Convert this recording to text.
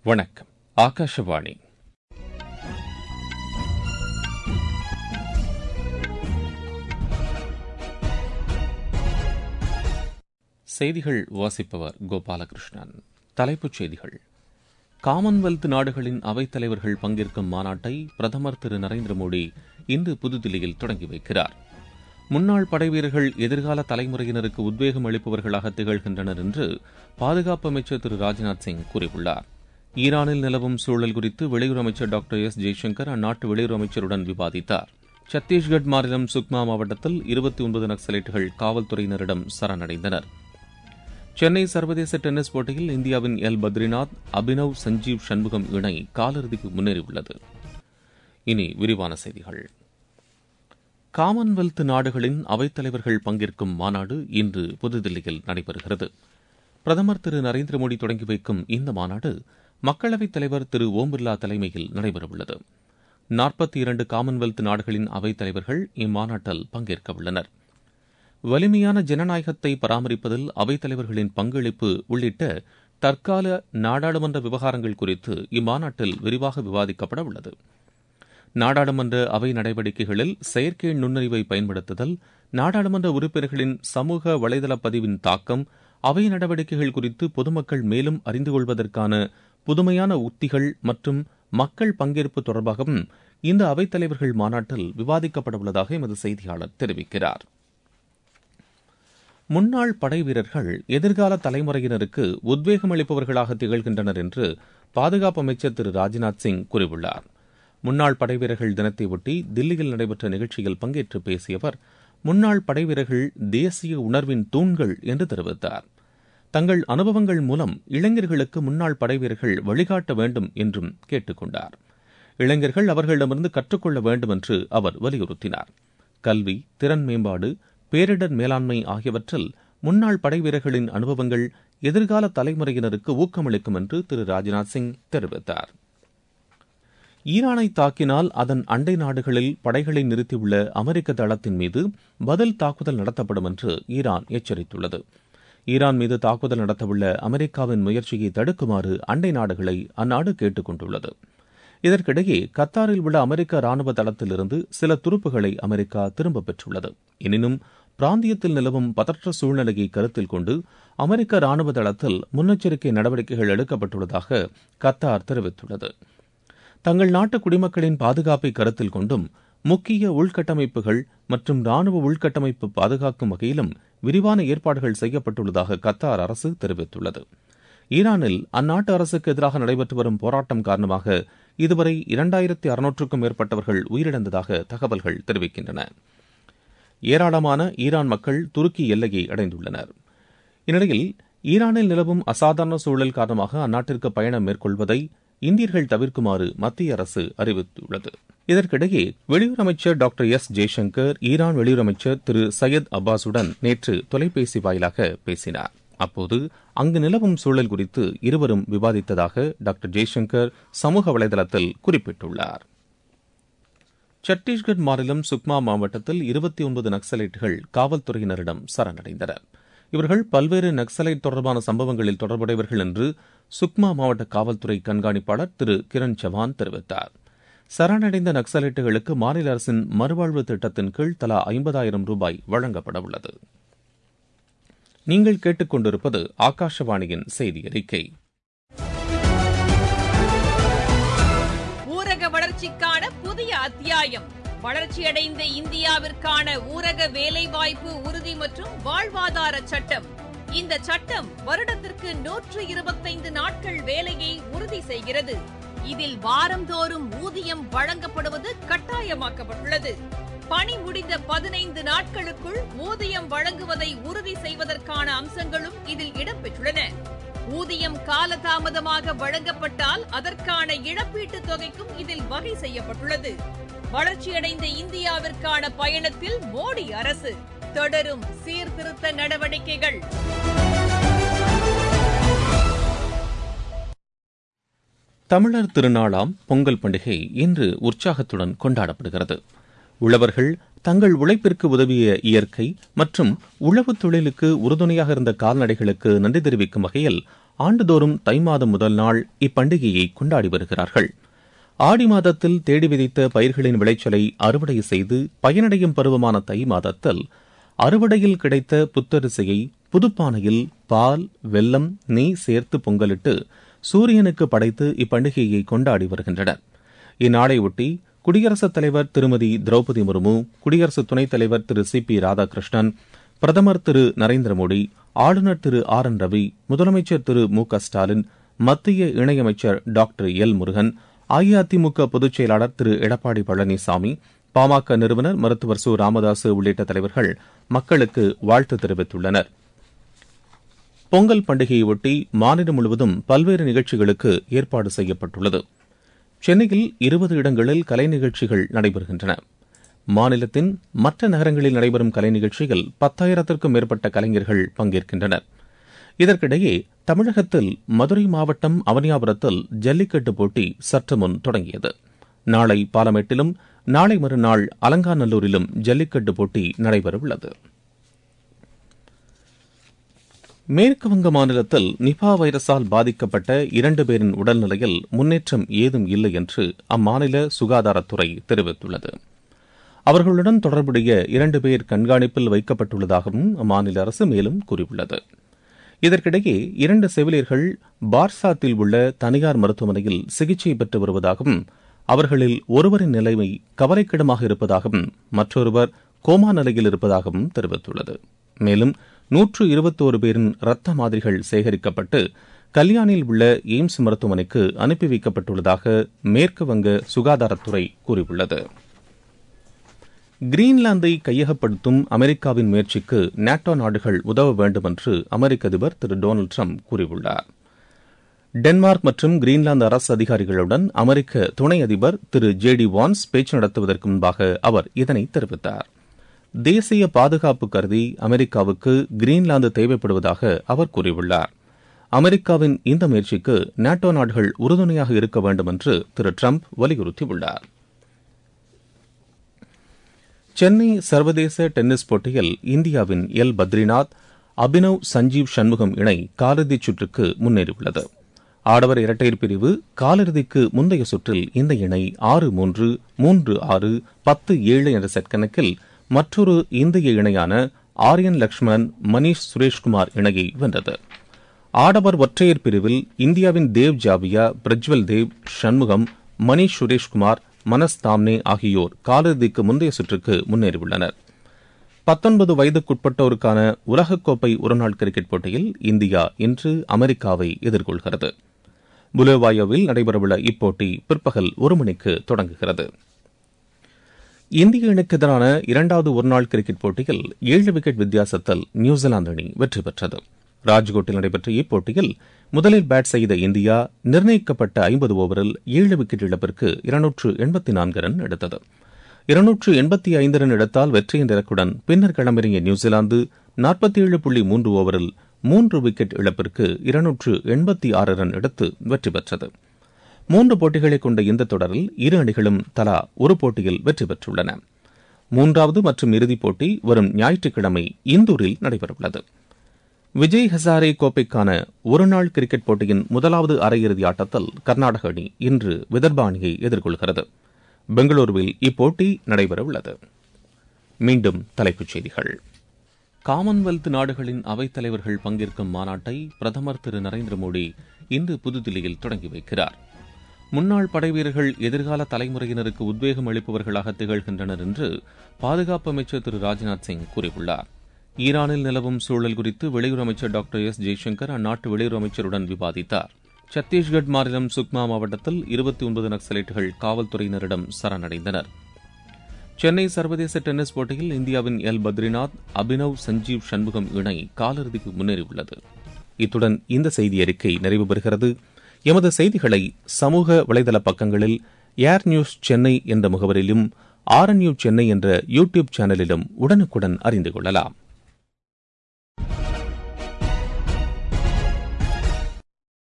வணக்கம். ஆகாஷவாணி. செய்திகள் வாசிப்பவர் கோபாலகிருஷ்ணன். தலைப்புச் செய்திகள். காமன்வெல்த் நாடுகளின் அவைத்தலைவர்கள் பங்கேற்கும் மாநாட்டை பிரதமர் திரு நரேந்திர மோடி இன்று புதுதில்லியில் தொடங்கி வைக்கிறார். முன்னாள் படைவீரர்கள் எதிர்கால தலைமுறையினருக்கு உத்வேகம் அளிப்பவர்களாக திகழ்கின்றனர் என்று பாதுகாப்பு அமைச்சர் திரு ராஜ்நாத் சிங் கூறியுள்ளார். ஈரானில் நிலவும் சூழல் குறித்து வெளியுறவு அமைச்சர் டாக்டர் எஸ் ஜெய்சங்கர் அந்நாட்டு வெளியுறவு அமைச்சருடன் விவாதித்தார். சத்தீஸ்கட் மாநிலம் சுக்மா மாவட்டத்தில் 29 நக்சலைட்டுகள் காவல்துறையினரிடம் சரணடைந்தனர். சென்னை சர்வதேச டென்னிஸ் போட்டியில் இந்தியாவின் எல் பத்ரிநாத், அபினவ் சஞ்சீவ் சண்முகம் இணை காலிறுதிக்கு முன்னேறியுள்ளது. இனி விரிவான செய்திகள். காமன்வெல்த் நாடுகளின் அவைத்தலைவர்கள் பங்கேற்கும் மாநாடு இன்று புதுதில்லியில் நடைபெறுகிறது. பிரதமர் திரு நரேந்திர மோடி தொடங்கி வைக்கும் இந்த மாநாடு மக்களவைத் தலைவர் திரு ஓம் பிர்லா தலைமையில் நடைபெறவுள்ளது. 42 காமன்வெல்த் நாடுகளின் அவைத்தலைவர்கள் இம்மாநாட்டில் பங்கேற்க உள்ளனர். வலிமையான ஜனநாயகத்தை பராமரிப்பதில் அவைத்தலைவர்களின் பங்களிப்பு உள்ளிட்ட தற்கால நாடாளுமன்ற விவகாரங்கள் குறித்து இம்மாநாட்டில் விரிவாக விவாதிக்கப்பட உள்ளது. நாடாளுமன்ற அவை நடவடிக்கைகளில் செயற்கை நுண்ணறிவை பயன்படுத்துதல், நாடாளுமன்ற உறுப்பினர்களின் சமூக வலைதள பதிவின் தாக்கம், அவை நடவடிக்கைகள் குறித்து பொதுமக்கள் மேலும் அறிந்து கொள்வதற்கான புதுமையான உத்திகள் மற்றும் மக்கள் பங்கேற்பு தொடர்பாகவும் இந்த அவைத்தலைவர்கள் மாநாட்டில் விவாதிக்கப்பட உள்ளதாக எமது செய்தியாளர் தெரிவிக்கிறார். முன்னாள் படைவீரர்கள் எதிர்கால தலைமுறையினருக்கு உத்வேகம் அளிப்பவர்களாக திகழ்கின்றனர் என்று பாதுகாப்பு அமைச்சர் திரு ராஜ்நாத் சிங் கூறியுள்ளார். முன்னாள் படைவீரர்கள் தினத்தை ஒட்டி தில்லியில் நடைபெற்ற நிகழ்ச்சியில் பங்கேற்று பேசிய அவர், முன்னாள் படைவீரர்கள் தேசிய உணர்வின் தூண்கள் என்று தெரிவித்தார். தங்கள் அனுபவங்கள் மூலம் இளைஞர்களுக்கு முன்னாள் படைவீரர்கள் வழிகாட்ட வேண்டும் என்றும் கேட்டுக் கொண்டார். இளைஞர்கள் அவர்களிடமிருந்து கற்றுக்கொள்ள வேண்டும் என்று அவர் வலியுறுத்தினார். கல்வி, திறன் மேம்பாடு, பேரிடர் மேலாண்மை ஆகியவற்றில் முன்னாள் படைவீரர்களின் அனுபவங்கள் எதிர்கால தலைமுறையினருக்கு ஊக்கமளிக்கும் என்று திரு ராஜ்நாத் சிங் தெரிவித்தார். ஈரானை தாக்கினால் அதன் அண்டை நாடுகளில் படைகளை நிறுத்தியுள்ள அமெரிக்க தளத்தின் மீது பதில் தாக்குதல் நடத்தப்படும் என்று ஈரான் எச்சரித்துள்ளது. ஈரான் மீது தாக்குதல் நடத்தவுள்ள அமெரிக்காவின் முயற்சியை தடுக்குமாறு அண்டை நாடுகளை அந்நாடு கேட்டுக் கொண்டுள்ளது. இதற்கிடையே கத்தாரில் உள்ள அமெரிக்க ராணுவ தளத்திலிருந்து சில துருப்புகளை அமெரிக்கா திரும்பப் பெற்றுள்ளது. எனினும் பிராந்தியத்தில் நிலவும் பதற்ற சூழ்நிலையை கருத்தில் கொண்டு அமெரிக்க ராணுவ தளத்தில் முன்னெச்சரிக்கை நடவடிக்கைகள் எடுக்கப்பட்டுள்ளதாக கத்தார் தெரிவித்துள்ளது. தங்கள் நாட்டு குடிமக்களின் பாதுகாப்பை கருத்தில் கொண்டும் முக்கிய உள்கட்டமைப்புகள் மற்றும் ராணுவ உள்கட்டமைப்பு பாதுகாக்கும் வகையிலும் விரிவான ஏற்பாடுகள் செய்யப்பட்டுள்ளதாக கத்தார் அரசு தெரிவித்துள்ளது. ஈரானில் அந்நாட்டு அரசுக்கு எதிராக நடைபெற்று வரும் போராட்டம் காரணமாக இதுவரை 2600க்கும் மேற்பட்டவர்கள் உயிரிழந்ததாக தகவல்கள் தெரிவிக்கின்றன. ஏராளமான ஈரான் மக்கள் துருக்கி எல்லையை அடைந்துள்ளனர். இந்நிலையில் ஈரானில் நிலவும் அசாதாரண சூழல் காரணமாக அந்நாட்டிற்கு பயணம் மேற்கொள்வதை இந்தியர்கள் தவிர்க்குமாறு மத்திய அரசு அறிவித்துள்ளது. இதற்கிடையே வெளியுறவு அமைச்சர் டாக்டர் எஸ் ஜெய்சங்கர் ஈரான் வெளியுறவு அமைச்சர் திரு சையத் அப்பாஸுடன் நேற்று தொலைபேசி வாயிலாக பேசினார். அப்போது அங்கு நிலவும் சூழல் குறித்து இருவரும் விவாதித்ததாக டாக்டர் ஜெய்சங்கர் சமூக வலைதளத்தில் குறிப்பிட்டுள்ளார். சத்தீஸ்கட் மாநிலம் சுக்மா மாவட்டத்தில் 29 நக்சலைட்டுகள் காவல்துறையினரிடம் சரணடைந்தனர். இவர்கள் பல்வேறு நக்சலைட் தொடர்பான சம்பவங்களில் தொடர்புடையவர்கள் என்று சுக்மா மாவட்ட காவல்துறை கண்காணிப்பாளர் திரு கிரண் சவான் தெரிவித்தார். சரணடைந்த நக்சலைட்டுகளுக்கு மாநில அரசின் மறுவாழ்வு திட்டத்தின் கீழ் தலா 50,000 ரூபாய் வழங்கப்பட உள்ளது. நீங்கள் கேட்டுக்கொண்டிருப்பது ஆகாஷவாணியின் செய்தி அறிக்கை. ஊரக வளர்ச்சிக்கான புதிய அத்தியாயம். வளர்ச்சியடைந்த இந்தியாவிற்கான ஊரக வேலைவாய்ப்பு உறுதி மற்றும் வாழ்வாதார சட்டம். இந்த சட்டம் வருடத்திற்கு 125 நாட்கள் வேலையை உறுதி செய்கிறது. இதில் வாரந்தோறும் ஊதியம் வழங்கப்படுவது கட்டாயமாக்கப்பட்டுள்ளது. பணி முடிந்த 15 நாட்களுக்குள் ஊதியம் வழங்குவதை உறுதி செய்வதற்கான அம்சங்களும் இதில் இடம்பெற்றுள்ளன. ஊதியம் காலதாமதமாக வழங்கப்பட்டால் அதற்கான இழப்பீட்டுத் தொகைக்கும் இதில் வகை செய்யப்பட்டுள்ளது. வளர்ச்சியடைந்த இந்தியாவிற்கான பயணத்தில் மோடி அரசு தொடரும் சீர்திருத்த நடவடிக்கைகள். தமிழர் திருநாளாம் பொங்கல் பண்டிகை இன்று உற்சாகத்துடன் கொண்டாடப்படுகிறது. உழவர்கள் தங்கள் உழைப்பிற்கு உதவிய இயற்கை மற்றும் உழவு தொழிலுக்கு உறுதுணையாக இருந்த கால்நடைகளுக்கு நன்றி தெரிவிக்கும் வகையில் ஆண்டுதோறும் தை மாதம் முதல் நாள் இப்பண்டிகையை கொண்டாடி வருகிறார்கள். ஆடி மாதத்தில் தேடி விதைத்த பயிர்களின் விளைச்சலை அறுவடை செய்து பயனடையும் பருவமான தை மாதத்தில் அறுவடையில் கிடைத்த புத்தரிசையை புதுப்பானையில் பால், வெல்லம், நெய் சேர்த்து பொங்கலிட்டு சூரியனுக்கு படைத்து இப்பண்டிகையை கொண்டாடி வருகின்றனர். இந்நாளையொட்டி குடியரசுத் தலைவர் திருமதி திரௌபதி முர்மு, குடியரசு துணைத் தலைவர் திரு சி பி ராதாகிருஷ்ணன், பிரதமர் திரு நரேந்திர மோடி, ஆளுநர் திரு ஆர் என் ரவி, முதலமைச்சர் திரு மு க ஸ்டாலின், மத்திய இணையமைச்சர் டாக்டர் எல் முருகன், அஇஅதிமுக பொதுச் செயலாளர் திரு எடப்பாடி பழனிசாமி, பாமக நிறுவனர் மருத்துவர் சு ராமதாசு உள்ளிட்ட தலைவர்கள் மக்களுக்கு வாழ்த்து தெரிவித்துள்ளனர். பொங்கல் பண்டிகையொட்டி மாநிலம் முழுவதும் பல்வேறு நிகழ்ச்சிகளுக்கு ஏற்பாடு செய்யப்பட்டுள்ளது. சென்னையில் 20 இடங்களில் கலை நிகழ்ச்சிகள் நடைபெறுகின்றன. மாநிலத்தின் மற்ற நகரங்களில் நடைபெறும் கலை நிகழ்ச்சியில் 10,000க்கும் மேற்பட்ட கலைஞர்கள் பங்கேற்கின்றனர். இதற்கிடையே தமிழகத்தில் மதுரை மாவட்டம் அவனியாபுரத்தில் ஜல்லிக்கட்டு போட்டி சற்று முன் தொடங்கியது. நாளை பாலமேட்டிலும் நாளை மறுநாள் அலங்காநல்லூரிலும் ஜல்லிக்கட்டு போட்டி நடைபெறவுள்ளது. மேற்குவங்க மாநிலத்தில் நிபா வைரஸால் பாதிக்கப்பட்ட 2 பேரின் உடல்நிலையில் முன்னேற்றம் ஏதும் இல்லை என்று அம்மாநில சுகாதாரத்துறை தெரிவித்துள்ளது. அவர்களுடன் தொடர்புடைய 2 பேர் கண்காணிப்பில் வைக்கப்பட்டுள்ளதாகவும் அம்மாநில அரசு மேலும் கூறியுள்ளது. இதற்கிடையே 2 செவிலியர்கள் பார்சாத்தில் உள்ள தனியார் மருத்துவமனையில் சிகிச்சை பெற்று வருவதாகவும் அவர்களில் ஒருவரின் நிலைமை கவலைக்கிடமாக இருப்பதாகவும் மற்றொருவர் கோமா நிலையில் இருப்பதாகவும் தெரிவித்துள்ளது. மேலும் 121 பேரின் இரத்த மாதிரிகள் சேகரிக்கப்பட்டு கல்யாணில் உள்ள எய்ம்ஸ் மருத்துவமனைக்கு அனுப்பி வைக்கப்பட்டுள்ளதாக மேற்கு வங்க சுகாதாரத்துறை கூறியுள்ளது. கிரீன்லாந்தை கையகப்படுத்தும் அமெரிக்காவின் முயற்சிக்கு நாட்டோ நாடுகள் உதவ வேண்டும் என்று அமெரிக்க அதிபர் திரு டொனால்டு டிரம்ப் கூறியுள்ளார். டென்மார்க் மற்றும் கிரீன்லாந்து அரசு அதிகாரிகளுடன் அமெரிக்க துணை அதிபர் திரு ஜே டி வான்ஸ் பேச்சு நடத்துவதற்கு முன்பாக அவர் இதனை தெரிவித்தார். தேசிய பாதுகாப்பு கருதி அமெரிக்காவுக்கு கிரீன்லாந்து தேவைப்படுவதாக அவர் கூறியுள்ளார். அமெரிக்காவின் இந்த முயற்சிக்கு நாட்டோ நாடுகள் உறுதுணையாக இருக்க வேண்டும் என்று திரு டிரம்ப் வலியுறுத்தியுள்ளார். சென்னை சர்வதேச டென்னிஸ் போட்டியில் இந்தியாவின் எல் பத்ரிநாத், அபினவ் சஞ்சீவ் சண்முகம் இணை காலிறுதிச் சுற்றுக்கு முன்னேறியுள்ளது. ஆடவர் இரட்டையர் பிரிவு காலிறுதிக்கு முந்தைய சுற்றில் இந்த இணை 6-3, 3-6, 10-7 என்ற செட் கணக்கில் மற்றொரு இந்திய இணையான ஆரியன் லக்ஷ்மணன், மணீஷ் சுரேஷ்குமார் இணையை வென்றது. ஆடவர் ஒற்றையர் பிரிவில் இந்தியாவின் தேவ் ஜாவியா, பிரஜ்வல் தேவ், சண்முகம், மணீஷ் சுரேஷ்குமார், மனஸ் தாம்னே ஆகியோர் காலிறுதிக்கு முந்தைய சுற்றுக்கு முன்னேறியுள்ளனர். 19 வயதுக்குட்பட்டோருக்கான உலகக்கோப்பை ஒருநாள் கிரிக்கெட் போட்டியில் இந்தியா இன்று அமெரிக்காவை எதிர்கொள்கிறது. புலேவாயோவில் நடைபெறவுள்ள இப்போட்டி பிற்பகல் 1 மணிக்கு தொடங்குகிறது. இந்திய அணிக்கு எதிரான 2வது ஒருநாள் கிரிக்கெட் போட்டியில் 7 விக்கெட் வித்தியாசத்தில் நியூசிலாந்து அணி வெற்றி பெற்றது. ராஜ்கோட்டில் நடைபெற்ற இப்போட்டியில் முதலில் பேட் செய்த இந்தியா நிர்ணயிக்கப்பட்ட 50 ஓவரில் 7 விக்கெட் இழப்பிற்கு 284 ரன் எடுத்தது. 285 ரன் எடுத்தால் வெற்றி என்ற இலக்குடன் பின்னர் களமிறங்கிய நியூசிலாந்து 47.3 ஓவரில் 3 விக்கெட் இழப்பிற்கு 286 ரன் எடுத்து வெற்றி பெற்றது. 3 போட்டிகளை கொண்ட இந்த தொடரில் இரு அணிகளும் தலா ஒரு போட்டியில் வெற்றி பெற்றுள்ளன. 3வது மற்றும் இறுதிப் போட்டி வரும் ஞாயிற்றுக்கிழமை இந்தூரில் நடைபெறவுள்ளது. விஜய் ஹசாரே கோப்பைக்கான ஒருநாள் கிரிக்கெட் போட்டியின் முதலாவது அரையிறுதி ஆட்டத்தில் கர்நாடக அணி இன்று விதர்பா அணியை எதிர்கொள்கிறது. பெங்களூருவில் இப்போட்டி நடைபெறவுள்ளது. மீண்டும் தலைப்புச் செய்திகள். காமன்வெல்த் நாடுகளின் அவைத்தலைவர்கள் பங்கேற்கும் மாநாட்டை பிரதமர் திரு நரேந்திர மோடி இன்று புதுதில்லியில் தொடங்கி வைக்கிறார். முன்னாள் படைவீரர்கள் எதிர்கால தலைமுறையினருக்கு உத்வேகம் அளிப்பவர்களாக திகழ்கின்றனர் என்று பாதுகாப்பு அமைச்சர் திரு ராஜ்நாத் சிங் கூறியுள்ளார். ஈரானில் நிலவும் சூழல் குறித்து வெளியுறவு அமைச்சர் டாக்டர் எஸ் ஜெய்சங்கர் அந்நாட்டு வெளியுறவு அமைச்சருடன் விவாதித்தார். சத்தீஸ்கட் மாநிலம் சுக்மா மாவட்டத்தில் 29 நக்சலைட்டுகள் காவல்துறையினரிடம் சரணடைந்தனர். சென்னை சர்வதேச டென்னிஸ் போட்டியில் இந்தியாவின் எல் பத்ரிநாத், அபினவ் சஞ்சீவ் சண்முகம் இணை காலிறுதிக்கு முன்னேறியுள்ளது. இத்துடன் இந்த செய்தி அறிக்கை நிறைவு பெறுகிறது. எமது செய்திகளை சமூக வலைதள பக்கங்களில் ஏர் நியூஸ் சென்னை என்ற முகவரிலும், RNU சென்னை என்ற யூடியூப் சேனலிலும் உடனுக்குடன் அறிந்து கொள்ளலாம்.